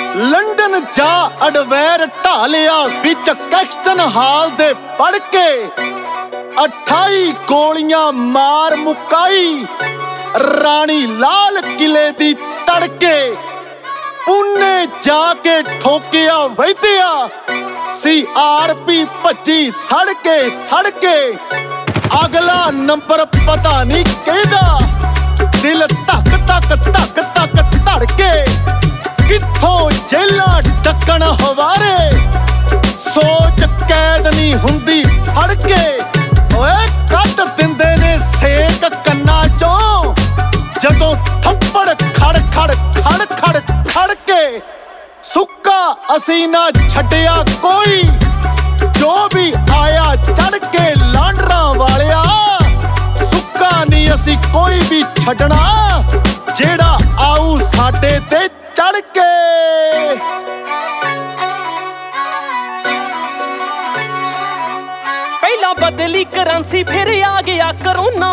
London ਜਾ ਅਡਵੈਰ ਢਾਲਿਆ ਵਿੱਚ ਕੈਕਸਟਨ ਹਾਲ ਦੇ ਪੜ ਕੇ 28 ਗੋਲੀਆਂ ਮਾਰ ਮੁਕਾਈ ਰਾਣੀ ਲਾਲ ਕਿਲੇ ਦੀ ਤੜਕੇ ਉਹਨੇ ਜਾ ਕੇ ਠੋਕਿਆ ਵੈਦਿਆ CRP ਭੱਜੀ ਸੜ ਕੇ ਅਗਲਾ ਨੰਬਰ ਪਤਾ ਨਹੀਂ ਕਿਹਦਾ ਦਿਲ ਧੱਕ ਧੜਕੇ ਕਿੱਥੋਂ ਜੇਲਾਂ ਡੱਕਣ ਹਵਾਰੇ ਸੋਚ ਕੈਦ ਨਹੀਂ ਹੁੰਦੀ ਫੜ ਕੇ ਓਏ ਕੱਢ ਦਿੰਦੇ ਨੇ ਸੇਕ ਕੰਨਾਂ ਚੋਂ ਜਦੋਂ ਥੱਪੜ ਖੜ ਕੇ ਸੁੱਕਾ ਅਸੀਂ ਨਾ ਛੱਡਿਆ ਕੋਈ ਜੋ ਵੀ ਆਇਆ ਚੜ ਕੇ ਲਾਂਡਰਾਂ ਵਾਲਿਆ ਸੁੱਕਾ ਨਹੀਂ ਅਸੀਂ ਕੋਈ ਵੀ ਛੱਡਣਾ ਜਿਹੜਾ ਆਊ ਸਾਡੇ ਤੇ ਚੜ ਕੇ ਪਹਿਲਾਂ ਬਦਲੀ ਕਰੰਸੀ ਫਿਰ ਆ ਗਿਆ ਕਰੋਨਾ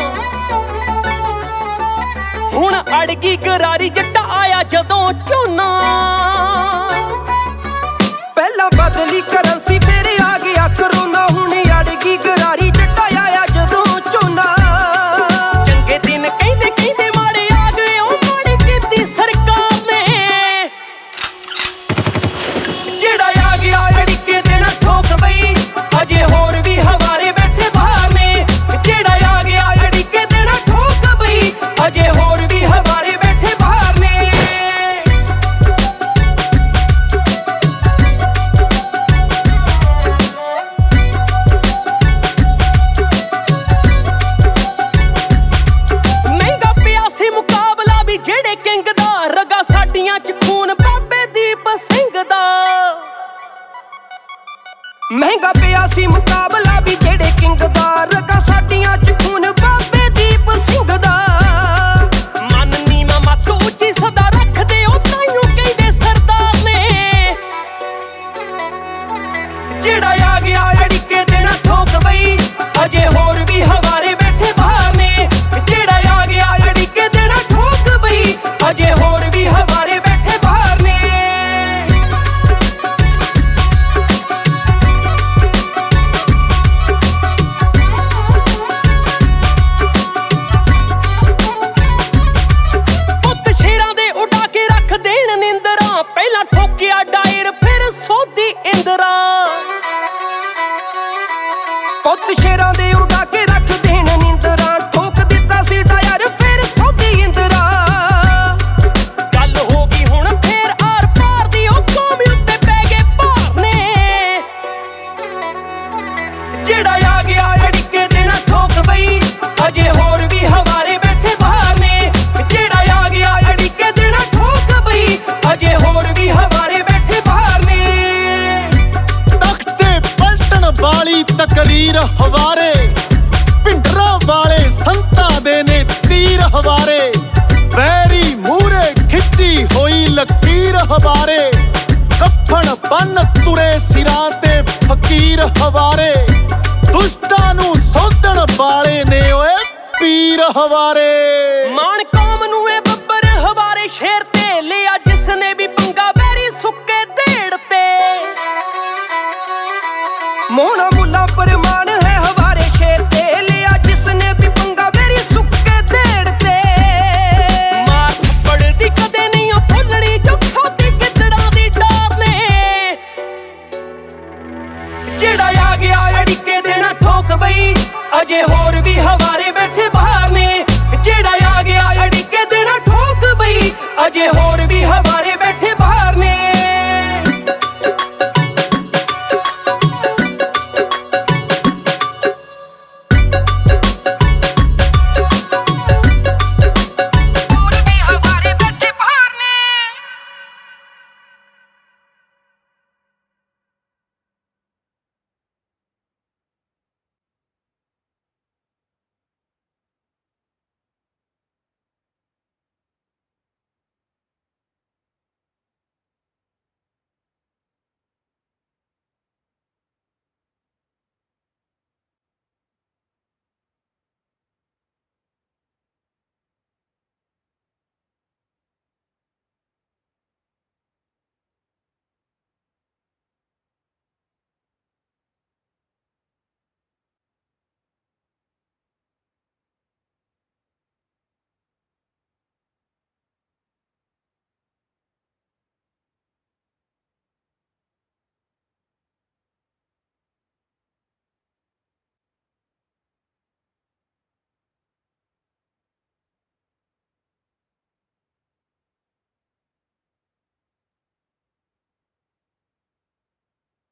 ਹੁਣ ਅੜ ਗਈ ਗਰਾਰੀ ਜੱਟਾ ਆਇਆ ਜਦੋਂ ਝੋਨਾ ਪਹਿਲਾਂ ਬਦਲੀ ਕਰੰਸੀ ਫਿਰ ਆ ਗਿਆ ਕਰੋਨਾ ਹੁਣ ਅੜ ਗਈ ਗਰਾਰੀ ਜੱਟਾ ਆਇਆ ਜਦੋਂ ਝੋਨਾ ਚੰਗੇ ਦਿਨ ਕਹਿੰਦੇ ਮਾੜੇ ਆ ਗਏ ਉਹ ਮਾੜੀ ਕੀਤੀ ਸਰਕਾਰ ਨੇ ਜਿਹੜਾ ਆ ਗਿਆ ਅੜਿੱਕੇ ਦੇਣਾ ਠੋਕ ਬਈ ਅਜੇ ਹੋਰ ਵੀ ਹਵਾਰੇ ਬੈਠੇ ਬਾਹਰ ਨੇ ਜਿਹੜਾ ਆ ਗਿਆ ਅੜਿੱਕੇ ਦੇਣਾ ਠੋਕ ਬਈ ਅਜੇ ਹੋਰ ਵੀ ਹਵਾਰੇ ਬੈਠੇ ਬਾਹਰ ਨੇ ਮਹਿੰਗਾ ਪਿਆ ਸੀ ਮੁਕਾਬਲਾ ਵੀ ਜਿਹੜੇ ਕਿੰਗ ਦਾ ਰਗਾ ਸਾਡੀਆਂ ਚ ਖੂਨ ਬਾਬੇ ਦੀਪ ਸਿੰਘ ਦਾ ਮਹਿੰਗਾ ਪਿਆ ਸੀ ਮੁਕਾਬਲਾ ਵੀ ਜਿਹੜੇ ਕਿੰਗ ਦਾ ਰਗਾ ਸਾਡੀਆਂ ਚ ਖੂਨ ਬਾਬੇ ਦੀਪ ਸਿੰਘ ਦਾ ਮਨ ਨੀਵਾਂ ਮੱਤ ਉੱਚੀ ਸਦਾ ਰੱਖਦੇ ਉਹ ਤਾਈਓ ਕਹਿੰਦੇ ਸਰਦਾਰ ਨੇ ਜਿਹੜਾ ਆ ਗਿਆ ਅੜਿੱਕੇ ਦੇਣਾ ਠੋਕ ਬਈ ਅਜੇ ਹੋਰ ਵੀ ਹਵਾਰੇ ਬੈਠੇ ਬਾਹਰ ਨੇ ਜਿਹੜਾ ਆ ਗਿਆ ਅੜਿੱਕੇ ਦੇਣਾ ਠੋਕ ਬਈ ਅਜੇ ਹੋਰ ਵੀ ਹਵਾਰੇ ਬੈਠੇ ਬਾਹਰ ਨੇ ਪੁੱਤ ਸ਼ੇਰਾਂ ਦੇ ਉਡਾ ਕੇ ਰੱਖ ਦੇਣ ਨਿੰਦਰਾਂ ਪਹਿਲਾਂ ਠੋਕਿਆ ਡਾਇਰ ਫਿਰ ਸੋਧੀ ਇੰਦਰਾ ਪੁੱਤ ਸ਼ੇਰਾਂ ਦੇ ਉਡਾ ਕੇ ਰੱਖ ਦੇਣ ਨਿੰਦਰਾਂ ਠੋਕ ਦਿੱਤਾ ਸੀ ਡਾਇਰ ਫਿਰ ਸੌਦੀ ਇੰਦਰਾ ਗੱਲ ਹੋ ਗਈ ਹੁਣ ਫੇਰ ਆਰ ਪਾਰ ਦੀ ਉਹ ਕੌਮ ਉੱਤੇ ਪੈ ਗਏ ਭਾਰ ਨੇ ਜਿਹੜਾ ਆ ਗਿਆ ਅੜਿੱਕੇ ਦੇਣਾ ਠੋਕ ਬਈ ਅਜੇ ਹੋਰ ਵੀ ਹਵਾਰੇ ਬੈਠੇ ਬਾਹਰ ਨੇ ਜਿਹੜਾ ਆ ਗਿਆ ਅੜਿੱਕੇ ਦੇਣਾ ਠੋਕ ਬਈ ਅਜੇ ਹੋਰ ਵੀ ਹਵਾਰੇ ਬੈਠੇ ਬਾਹਰ ਨੇ ਤਖਤੇ ਪਲਟਣ ਵਾਲੀ ਤਕਰੀਰ ਹਵਾਰੇ ਭਿੰਡਰਾਂ ਵਾਲੇ ਸੰਤਾਂ ਦੇ ਨੇ ਤੀਰ ਹਵਾਰੇ ਵੈਰੀ ਮੂਰੇ ਖਿੱਚੀ ਹੋਈ ਲਕੀਰ ਹਵਾਰੇ ਕੱਫਣ ਬੰਨ ਤੁਰੇ ਸਿਰਾਂ ਤੇ ਫਕੀਰ ਹਵਾਰੇ ਦੁਸ਼ਟਾਂ ਨੂੰ ਸੋਧਣ ਵਾਲੇ ਨੇ ਓਏ ਪੀਰ ਹਵਾਰੇ ਮਾਣ ਕੌਣ